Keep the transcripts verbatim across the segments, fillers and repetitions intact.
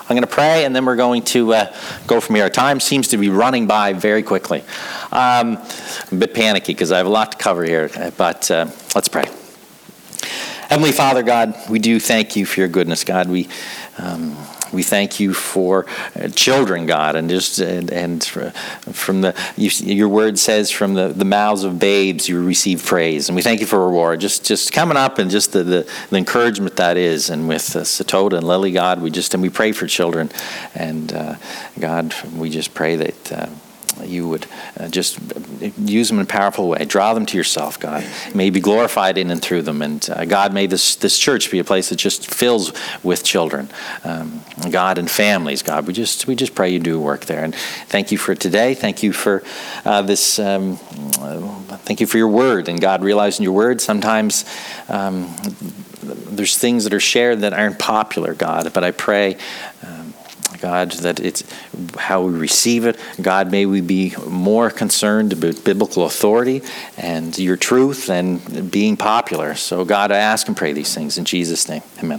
I'm going to pray, and then we're going to uh, go from here. Our time seems to be running by very quickly. Um, I'm a bit panicky because I have a lot to cover here, but uh, let's pray. Heavenly Father, God, we do thank you for your goodness, God. We um, we thank you for uh, children, God, and just and, and from the you, your word says from the, the mouths of babes you receive praise, and we thank you for reward. Just just coming up and just the, the, the encouragement that is, and with uh, Satota and Lily, God, we just and we pray for children, and uh, God, we just pray that. Uh, You would uh, just use them in a powerful way. Draw them to yourself, God. May you be glorified in and through them. And uh, God, may this, this church be a place that just fills with children, um, God, and families, God. We just we just pray you do work there. And thank you for today. Thank you for uh, this. Um, uh, thank you for your word. And God, realizing your word, sometimes um, there's things that are shared that aren't popular, God. But I pray, um, God, that it's how we receive it. God, may we be more concerned about biblical authority and your truth than being popular. So, God, I ask and pray these things in Jesus' name. Amen.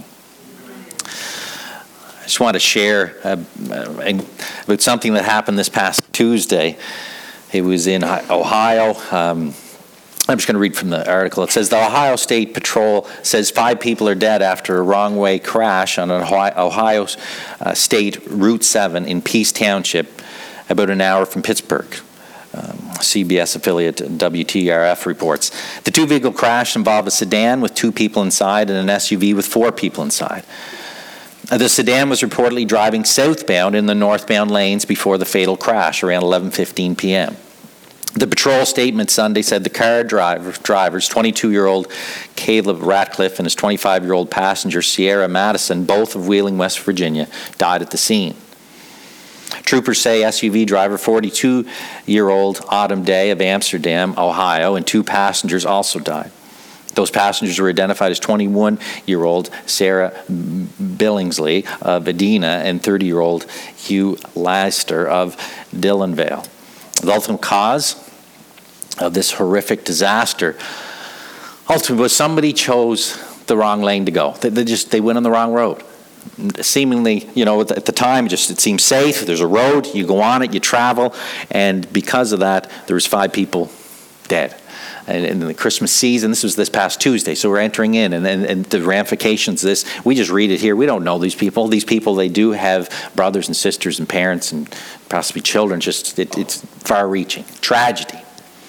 I just want to share uh, about something that happened this past Tuesday. It was in Ohio. Um, I'm just going to read from the article. It says, the Ohio State Patrol says five people are dead after a wrong-way crash on an Ohio uh, State Route seven in Peace Township, about an hour from Pittsburgh. Um, C B S affiliate W T R F reports. The two-vehicle crash involved a sedan with two people inside and an S U V with four people inside. Uh, the sedan was reportedly driving southbound in the northbound lanes before the fatal crash around eleven fifteen p.m. The patrol statement Sunday said the car driver, drivers, twenty-two-year-old Caleb Ratcliffe and his twenty-five-year-old passenger Sierra Madison, both of Wheeling, West Virginia, died at the scene. Troopers say S U V driver, forty-two-year-old Autumn Day of Amsterdam, Ohio, and two passengers also died. Those passengers were identified as twenty-one-year-old Sarah Billingsley of Edina and thirty-year-old Hugh Laster of Dillonvale. The ultimate cause of this horrific disaster ultimately was somebody chose the wrong lane to go. They, they just they went on the wrong road. Seemingly, you know, at the time, just it seemed safe. There's a road, you go on it, you travel, and because of that, there was five people dead. And in the Christmas season, this was this past Tuesday, so we're entering in, and, and, and the ramifications of this, we just read it here. We don't know these people. These people, they do have brothers and sisters and parents and possibly children. Just it, it's far-reaching. Tragedy.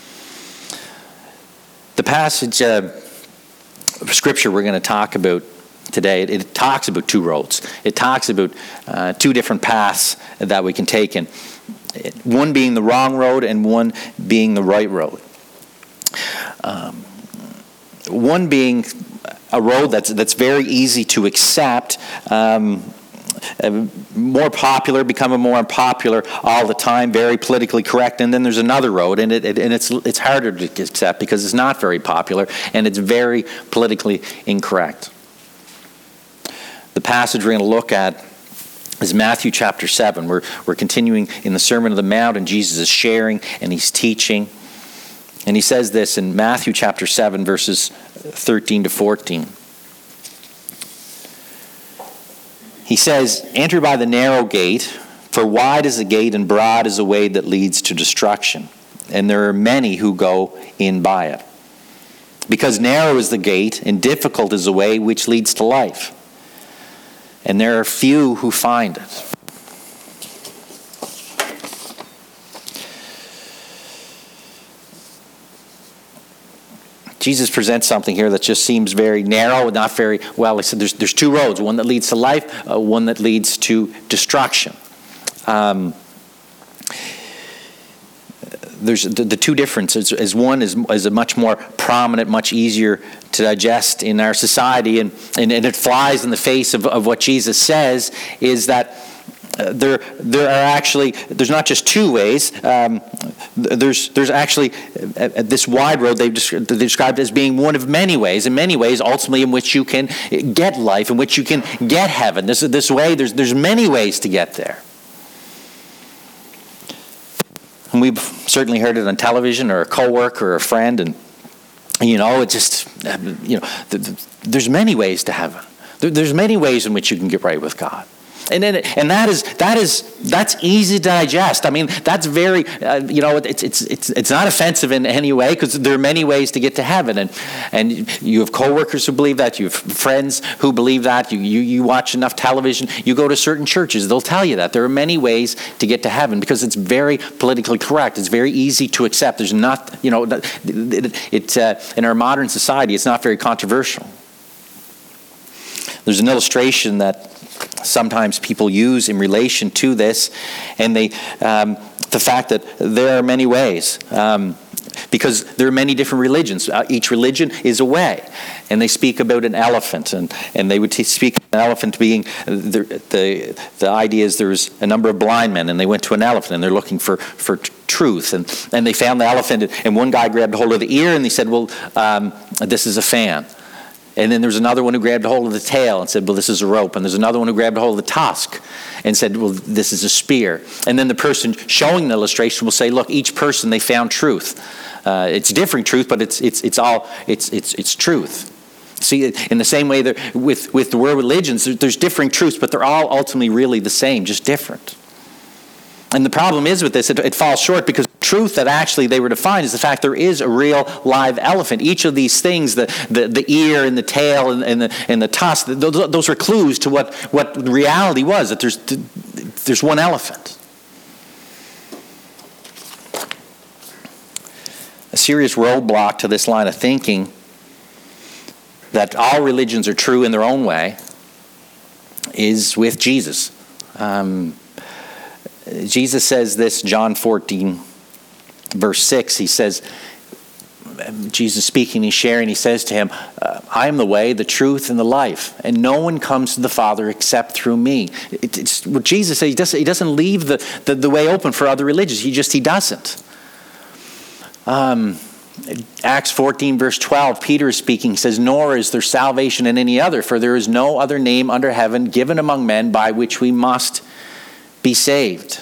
The passage uh, of Scripture we're going to talk about today, it, it talks about two roads. It talks about uh, two different paths that we can take, and one being the wrong road and one being the right road. Um, one being a road that's that's very easy to accept, um, uh, more popular, becoming more unpopular all the time, very politically correct, and then there's another road, and it, it and it's it's harder to accept because it's not very popular and it's very politically incorrect. The passage we're going to look at is Matthew chapter seven. We're we're continuing in the Sermon on the Mount, and Jesus is sharing and he's teaching. And he says this in Matthew chapter seven, verses thirteen to fourteen. He says, enter by the narrow gate, for wide is the gate and broad is the way that leads to destruction, and there are many who go in by it. Because narrow is the gate and difficult is the way which leads to life, and there are few who find it. Jesus presents something here that just seems very narrow, not very well. He said there's, there's two roads, one that leads to life, uh, one that leads to destruction. Um, there's the, the two differences is one is, is a much more prominent, much easier to digest in our society, and, and, and it flies in the face of, of what Jesus says, is that Uh, there, there are actually, there's not just two ways. Um, there's, there's actually uh, this wide road they've described, they've described as being one of many ways. In many ways, ultimately, in which you can get life, in which you can get heaven. This this way. There's there's many ways to get there. And we've certainly heard it on television, or a coworker, or a friend, and you know, it just, you know, there's many ways to heaven. There's many ways in which you can get right with God. And then, and that is that is that's easy to digest. I mean, that's very uh, you know it's it's it's it's not offensive in any way, because there are many ways to get to heaven, and and you have coworkers who believe that, you have friends who believe that, you you you watch enough television, you go to certain churches, they'll tell you that there are many ways to get to heaven, because it's very politically correct. It's very easy to accept. There's not you know it, it uh, in our modern society, it's not very controversial. There's an illustration that sometimes people use in relation to this, and they um, the fact that there are many ways, um, because there are many different religions. Uh, each religion is a way, and they speak about an elephant, and, and they would t- speak of an elephant being the, the the idea is there's a number of blind men, and they went to an elephant, and they're looking for for t- truth, and and they found the elephant, and one guy grabbed hold of the ear, and he said, well, um, this is a fan. And then there's another one who grabbed a hold of the tail and said, well, this is a rope. And there's another one who grabbed a hold of the tusk and said, well, this is a spear. And then the person showing the illustration will say, look, each person, they found truth. Uh, it's different truth, but it's it's it's all it's it's it's truth. See, in the same way that with with the world religions, there's differing truths, but they're all ultimately really the same, just different. And the problem is with this, it, it falls short, because the truth that actually they were to find is the fact there is a real live elephant. Each of these things, the the, the ear and the tail and, and the and the tusk, those, those are clues to what, what reality was, that there's there's one elephant. A serious roadblock to this line of thinking, that all religions are true in their own way, is with Jesus. Um, Jesus says this, John fourteen, verse six, he says, Jesus speaking, he's sharing, he says to him, I am the way, the truth, and the life, and no one comes to the Father except through me. It, it's what Jesus says. He doesn't, he doesn't leave the, the, the way open for other religions. He just, he doesn't. Um, Acts fourteen, verse twelve, Peter is speaking. He says, nor is there salvation in any other, for there is no other name under heaven given among men by which we must be saved.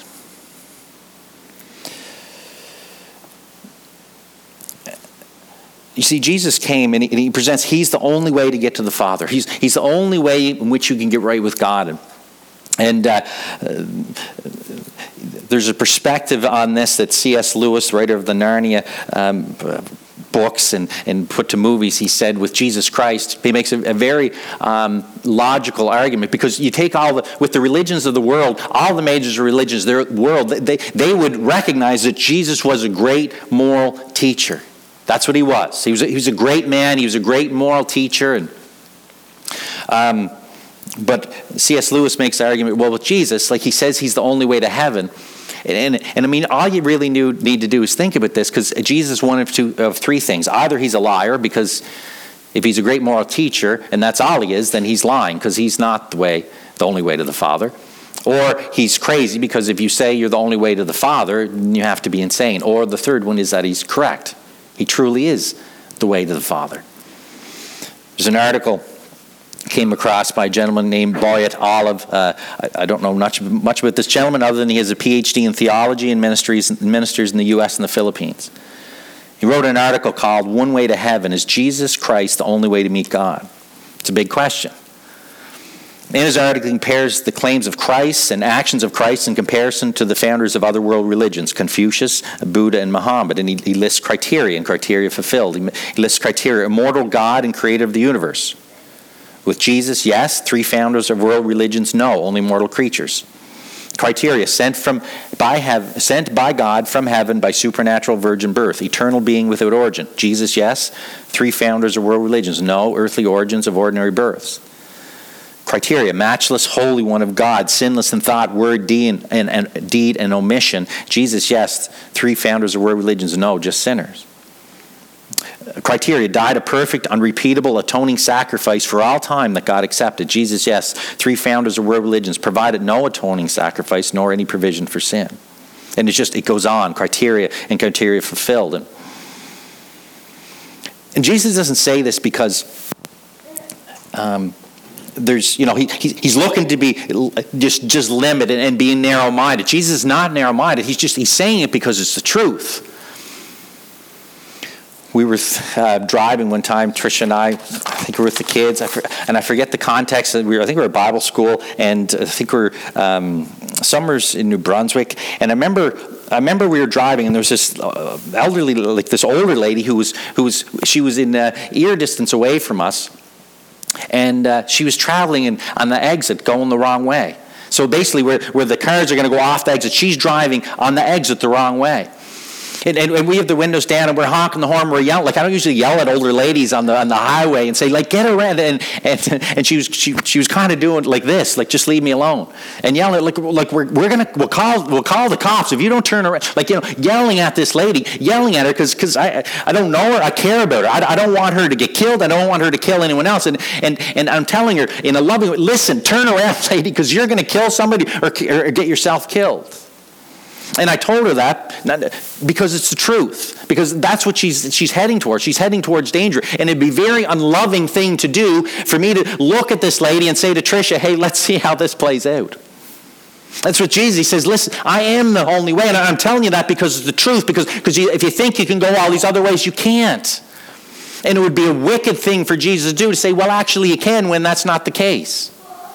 You see, Jesus came and he, and he presents, he's the only way to get to the Father. He's, he's the only way in which you can get right with God. And, and uh, uh, there's a perspective on this that C S Lewis, writer of the Narnia um, books and, and put to movies, he said with Jesus Christ, he makes a, a very um, logical argument, because you take all the, with the religions of the world, all the major religions, their world, they, they would recognize that Jesus was a great moral teacher. That's what he was. He was a, he was a great man. He was a great moral teacher. And um, but C S Lewis makes the argument, well, with Jesus, like he says he's the only way to heaven. And, and, and I mean, all you really knew, need to do is think about this, because Jesus is one of, two, of three things. Either he's a liar, because if he's a great moral teacher, and that's all he is, then he's lying, because he's not the way, the only way to the Father. Or he's crazy, because if you say you're the only way to the Father, you have to be insane. Or the third one is that he's correct. He truly is the way to the Father. There's an article came across by a gentleman named Boyett Olive. Uh, I, I don't know much, much about this gentleman, other than he has a P H D in theology and ministries, ministers in the U S and the Philippines. He wrote an article called One Way to Heaven. Is Jesus Christ the only way to meet God? It's a big question. In his article, he compares the claims of Christ and actions of Christ in comparison to the founders of other world religions, Confucius, Buddha, and Muhammad. And he, he lists criteria and criteria fulfilled. He, he lists criteria: immortal God and creator of the universe. With Jesus, yes. Three founders of world religions, no. Only mortal creatures. Criteria: sent from by heaven, sent by God from heaven by supernatural virgin birth, eternal being without origin. Jesus, yes. Three founders of world religions, no. Earthly origins of ordinary births. Criteria: matchless Holy One of God, sinless in thought, word, deed, and, and deed and omission. Jesus, yes. Three founders of world religions, no, just sinners. Criteria: died a perfect, unrepeatable, atoning sacrifice for all time that God accepted. Jesus, yes. Three founders of world religions provided no atoning sacrifice nor any provision for sin. And it's just, it goes on, criteria and criteria fulfilled. And, and Jesus doesn't say this because um, there's, you know, he, he he's looking to be just just limited and being narrow-minded. Jesus is not narrow-minded. He's just, he's saying it because it's the truth. we were uh, driving one time, Tricia and I, I think we were with the kids, I for, and I forget the context. We were, I think we were at Bible school, and I think we were um, summers in New Brunswick. And I remember, I remember we were driving, and there was this uh, elderly, like this older lady who was, who was, she was in uh, ear distance away from us, and uh, she was traveling in, on the exit, going the wrong way. So basically, where where the cars are going to go off the exit, she's driving on the exit the wrong way. And, and, and we have the windows down, and we're honking the horn, we're yelling. Like, I don't usually yell at older ladies on the on the highway and say, like, get around. And and, and she was she, she was kind of doing like this, like, just leave me alone. And yelling, like, like we're we're gonna we'll call we'll call the cops if you don't turn around. Like, you know, yelling at this lady, yelling at her because because I I don't know her, I care about her. I, I don't want her to get killed. I don't want her to kill anyone else. And and and I'm telling her in a loving way, listen, turn around, lady, because you're going to kill somebody or, or get yourself killed. And I told her that because it's the truth, because that's what she's she's heading towards. She's heading towards danger. And it'd be a very unloving thing to do for me to look at this lady and say to Tricia, hey, let's see how this plays out. That's what Jesus, he says, listen, I am the only way. And I'm telling you that because it's the truth, because, because you, if you think you can go all these other ways, you can't. And it would be a wicked thing for Jesus to do, to say, well, actually you can, when that's not the case.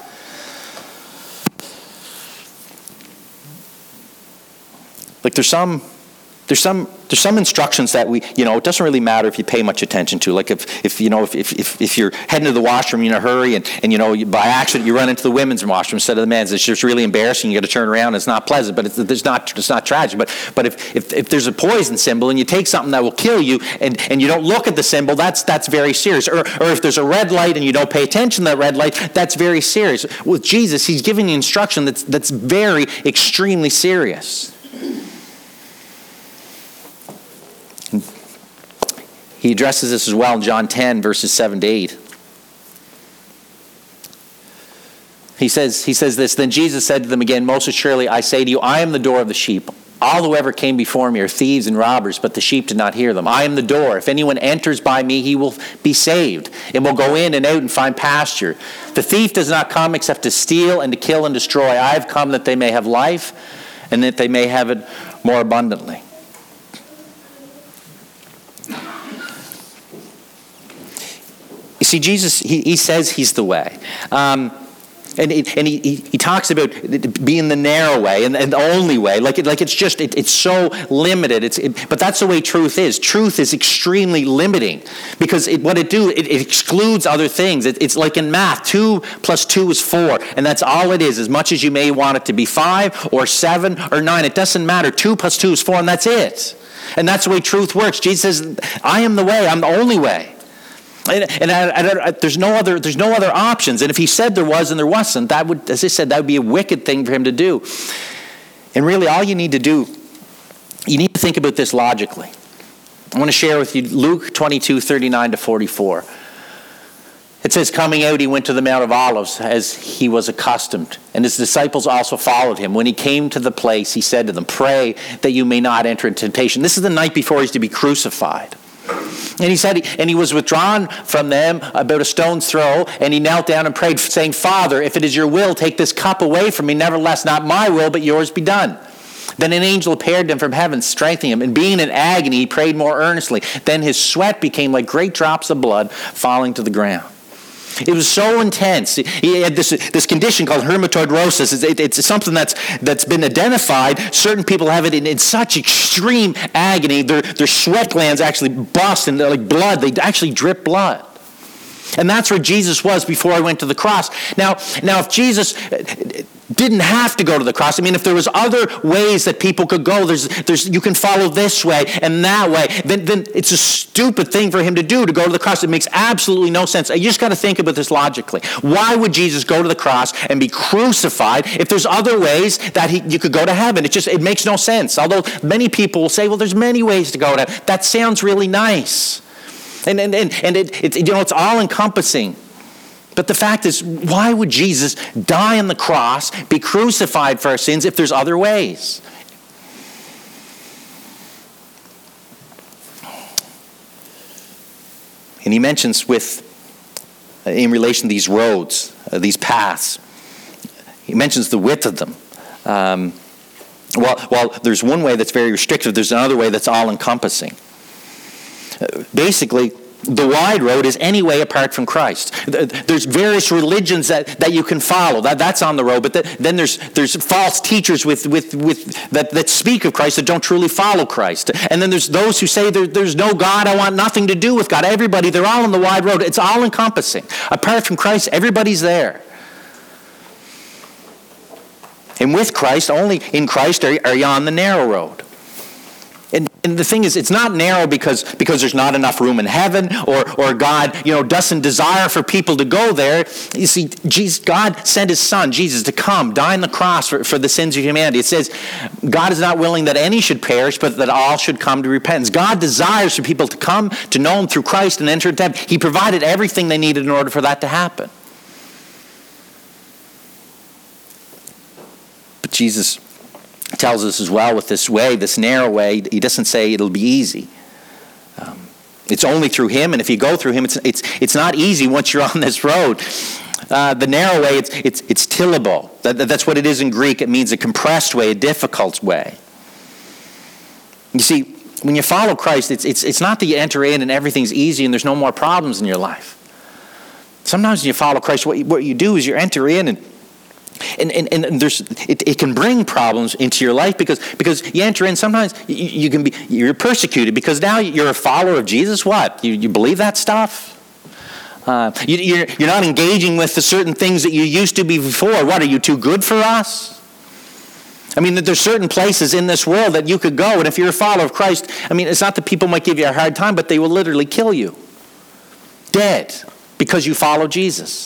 Like there's some, there's some, there's some instructions that we, you know, it doesn't really matter if you pay much attention to. Like if, if you know, if if if you're heading to the washroom in a hurry and, and you know, you, by accident you run into the women's washroom instead of the men's, it's just really embarrassing. You got to turn around. It's not pleasant, but it's, it's not it's not tragic. But but if, if if there's a poison symbol and you take something that will kill you and, and you don't look at the symbol, that's that's very serious. Or or if there's a red light and you don't pay attention to that red light, that's very serious. With Jesus, he's giving you instruction that's that's very extremely serious. He addresses this as well in John ten, verses seven to eight. He says, he says this, then Jesus said to them again, most assuredly I say to you, I am the door of the sheep. All who ever came before me are thieves and robbers, but the sheep did not hear them. I am the door. If anyone enters by me, he will be saved, and will go in and out and find pasture. The thief does not come except to steal and to kill and destroy. I have come that they may have life, and that they may have it more abundantly. You see, Jesus, he, he says he's the way. Um, and it, and he, he, he talks about being the narrow way and, and the only way. Like, it, like it's just, it, it's so limited. It's, it, but that's the way truth is. Truth is extremely limiting because it, what it do, it, it excludes other things. It, it's like in math, two plus two is four. And that's all it is, as much as you may want it to be five or seven or nine. It doesn't matter. Two plus two is four, and that's it. And that's the way truth works. Jesus says, I am the way. I'm the only way. And, and I, I, I, there's no other there's no other options. And if he said there was and there wasn't, that would, as I said, that would be a wicked thing for him to do. And really, all you need to do, you need to think about this logically. I want to share with you Luke twenty-two, thirty-nine to forty-four. It says, coming out, he went to the Mount of Olives as he was accustomed. And his disciples also followed him. When he came to the place, he said to them, pray that you may not enter into temptation. This is the night before he's to be crucified. And he said, and he was withdrawn from them about a stone's throw, and he knelt down and prayed, saying, Father, if it is your will, take this cup away from me. Nevertheless, not my will, but yours be done. Then an angel appeared to him from heaven, strengthening him. And being in agony, he prayed more earnestly. Then his sweat became like great drops of blood falling to the ground. It was so intense. He had this, this condition called hematidrosis. It's, it, it's something that's that's been identified. Certain people have it in, in such extreme agony. Their, their sweat glands actually bust and they're like blood. They actually drip blood. And that's where Jesus was before I went to the cross. Now, now if Jesus didn't have to go to the cross, I mean, if there was other ways that people could go, there's, there's, you can follow this way and that way, then, then it's a stupid thing for him to do, to go to the cross. It makes absolutely no sense. You just got to think about this logically. Why would Jesus go to the cross and be crucified if there's other ways that he, you could go to heaven? It just, it makes no sense. Although many people will say, well, there's many ways to go to heaven. That sounds really nice. And, and, and, and it, it, you know, it's all-encompassing. But the fact is, why would Jesus die on the cross, be crucified for our sins, if there's other ways? And he mentions with, in relation to these roads, uh, these paths, he mentions the width of them. Um, well, well, there's one way that's very restrictive. There's another way that's all-encompassing. basically, the wide road is any way apart from Christ. There's various religions that, that you can follow. That, that's on the road. But the, then there's there's false teachers with, with, with that, that speak of Christ that don't truly follow Christ. And then there's those who say there, there's no God. I want nothing to do with God. Everybody, they're all on the wide road. It's all encompassing. Apart from Christ, everybody's there. And with Christ, only in Christ are, are you on the narrow road. And, and the thing is, it's not narrow because, because there's not enough room in heaven, or, or God, you know, doesn't desire for people to go there. You see, Jesus, God sent his son, Jesus, to come, die on the cross for, for the sins of humanity. It says, God is not willing that any should perish, but that all should come to repentance. God desires for people to come to know him through Christ and enter into heaven. He provided everything they needed in order for that to happen. But Jesus tells us as well with this way, this narrow way, he doesn't say it'll be easy. Um, it's only through him, and if you go through him, it's it's it's not easy once you're on this road. Uh, the narrow way, it's it's it's tillable. That, that's what it is in Greek. It means a compressed way, a difficult way. You see, when you follow Christ, it's it's it's not that you enter in and everything's easy and there's no more problems in your life. Sometimes when you follow Christ, what you, what you do is you enter in and And, and, and there's it, it can bring problems into your life because because you enter in. Sometimes you, you can be you're persecuted because now you're a follower of Jesus. What you, you believe that stuff? Uh, you, you're you're not engaging with the certain things that you used to be before. What, are you too good for us? I mean, there's certain places in this world that you could go, and if you're a follower of Christ, I mean, it's not that people might give you a hard time, but they will literally kill you, dead, because you follow Jesus.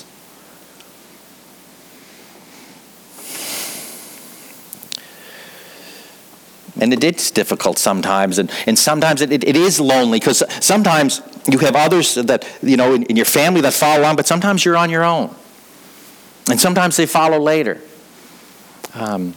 And it is difficult sometimes, and, and sometimes it, it, it is lonely, because sometimes you have others that, you know, in, in your family that follow on, but sometimes you're on your own. And sometimes they follow later. Um,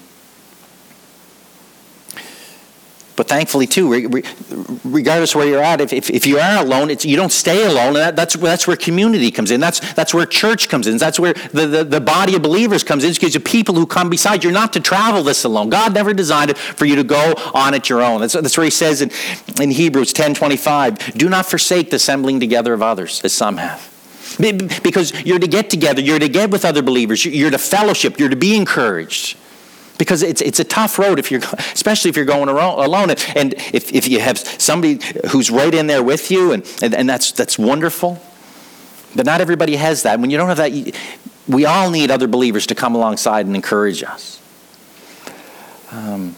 but thankfully, too, re, re, regardless of where you're at, if, if, if you are alone, it's, you don't stay alone, and that, that's, that's where community comes in. That's, that's where church comes in. That's where the, the, the body of believers comes in, because you people who come beside you. You're not to travel this alone. God never designed it for you to go on it your own. That's, that's where he says in, in Hebrews ten twenty-five, do not forsake the assembling together of others, as some have. Because you're to get together. You're to get with other believers. You're to fellowship. You're to be encouraged. Because it's it's a tough road, if you're, especially if you're going alone. And if, if you have somebody who's right in there with you, and, and, and that's that's wonderful. But not everybody has that. When you don't have that, you, we all need other believers to come alongside and encourage us. Um,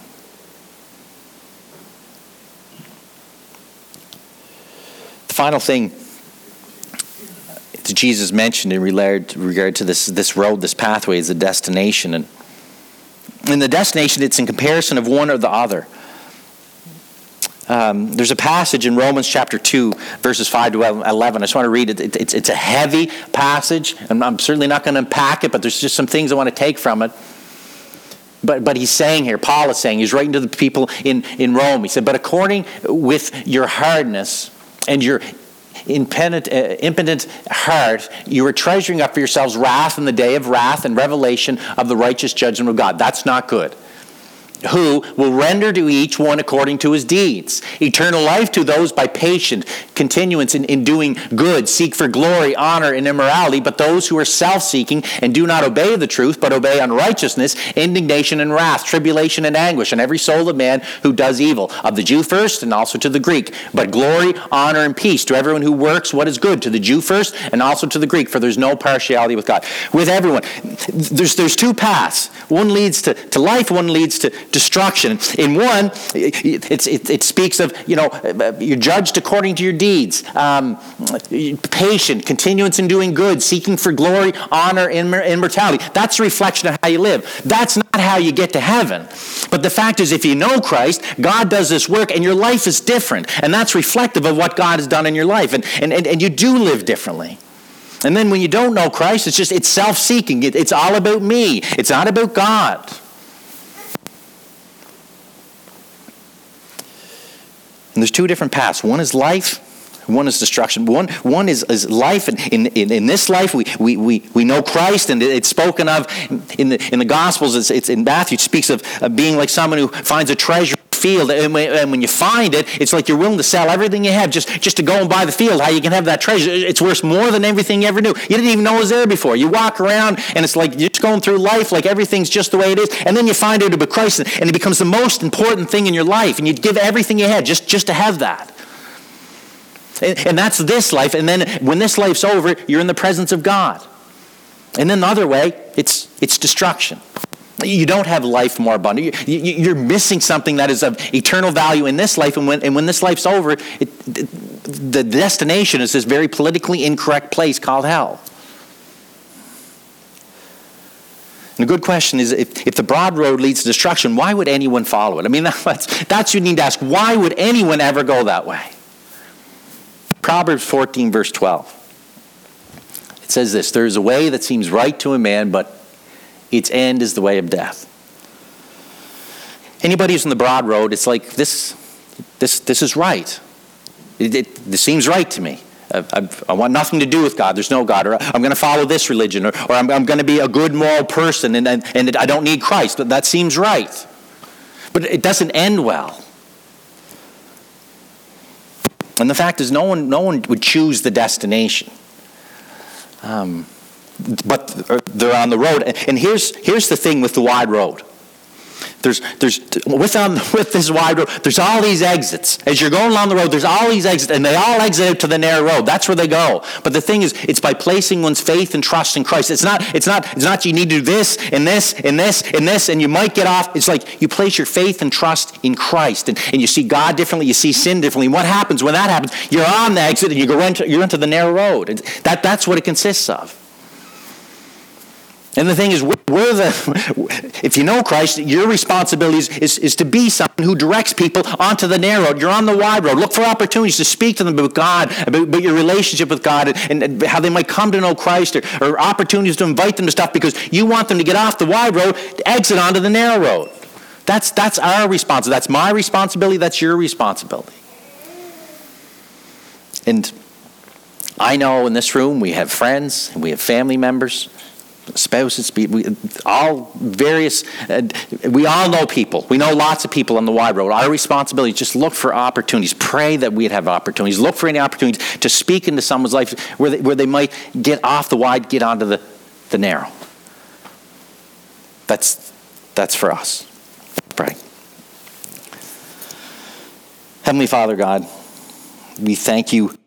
the final thing that Jesus mentioned in regard, regard to this, this road, this pathway, is the destination. And in the destination, it's in comparison of one or the other. Um, there's a passage in Romans chapter two, verses five to eleven. I just want to read it. it it's, it's a heavy passage, and I'm certainly not going to unpack it, but there's just some things I want to take from it. But but he's saying here, Paul is saying, he's writing to the people in, in Rome. He said, but according with your hardness and your Impotent, uh, impotent heart, you are treasuring up for yourselves wrath in the day of wrath and revelation of the righteous judgment of God. That's not good. Who will render to each one according to his deeds. Eternal life to those by patient continuance in, in doing good, seek for glory, honor, and immorality, but those who are self-seeking and do not obey the truth, but obey unrighteousness, indignation and wrath, tribulation and anguish, on every soul of man who does evil, of the Jew first and also to the Greek. But glory, honor, and peace to everyone who works what is good, to the Jew first and also to the Greek, for there's no partiality with God. With everyone. There's, there's two paths. One leads to, to life, one leads to destruction. In one, it's, it, it speaks of, you know, you're judged according to your deeds. Um, patient, continuance in doing good, seeking for glory, honor, and immortality. That's a reflection of how you live. That's not how you get to heaven. But the fact is, if you know Christ, God does this work, and your life is different. And that's reflective of what God has done in your life. And, and, and, and you do live differently. And then when you don't know Christ, it's just, it's self-seeking. It, it's all about me. It's not about God. And there's two different paths. One is life, one is destruction. One one is, is life. And in, in, in this life, we, we, we, we know Christ, and it's spoken of in the in the Gospels. It's, it's in Matthew, it speaks of, of being like someone who finds a treasure field, and when, and when you find it, it's like you're willing to sell everything you have just, just to go and buy the field, how you can have that treasure. It's worth more than everything you ever knew. You didn't even know it was there before. You walk around, and it's like you're just going through life like everything's just the way it is, and then you find out about Christ, and it becomes the most important thing in your life, and you give everything you had just, just to have that. And, and that's this life, and then when this life's over, you're in the presence of God. And then the other way, it's it's destruction. You don't have life more abundant. You're missing something that is of eternal value in this life, and when, and when this life's over, it, it, the destination is this very politically incorrect place called hell. And the good question is, if, if the broad road leads to destruction, why would anyone follow it? I mean, that's, that's what you need to ask. Why would anyone ever go that way? Proverbs fourteen, verse twelve. It says this, there is a way that seems right to a man, but its end is the way of death. Anybody who's on the broad road, it's like, this this, this is right. It, it, this seems right to me. I, I, I want nothing to do with God. There's no God. Or I'm going to follow this religion. Or, or I'm, I'm going to be a good moral person, and, and, and I don't need Christ. That seems right. But it doesn't end well. And the fact is, no one, no one would choose the destination. Um, but they're on the road. And here's, here's the thing with the wide road. There's, there's, with, on, with this wide road, there's all these exits. As you're going along the road, there's all these exits, and they all exit out to the narrow road. That's where they go. But the thing is, it's by placing one's faith and trust in Christ. It's not, it's not, it's not you need to do this, and this, and this, and this, and you might get off. It's like you place your faith and trust in Christ, and, and you see God differently, you see sin differently. And what happens when that happens? You're on the exit, and you go into, you're into the narrow road. That, that's what it consists of. And the thing is, we're the, if you know Christ, your responsibility is, is, is to be someone who directs people onto the narrow road. You're on the wide road. Look for opportunities to speak to them about God, about, about your relationship with God, and, and how they might come to know Christ, or, or opportunities to invite them to stuff, because you want them to get off the wide road, to exit onto the narrow road. That's, that's our responsibility. That's my responsibility. That's your responsibility. And I know in this room we have friends, and we have family members, spouses, we all various, uh, we all know people. We know lots of people on the wide road. Our responsibility is just look for opportunities. Pray that we'd have opportunities. Look for any opportunities to speak into someone's life where they, where they might get off the wide, get onto the, the narrow. That's, that's for us. Pray. Heavenly Father God, we thank you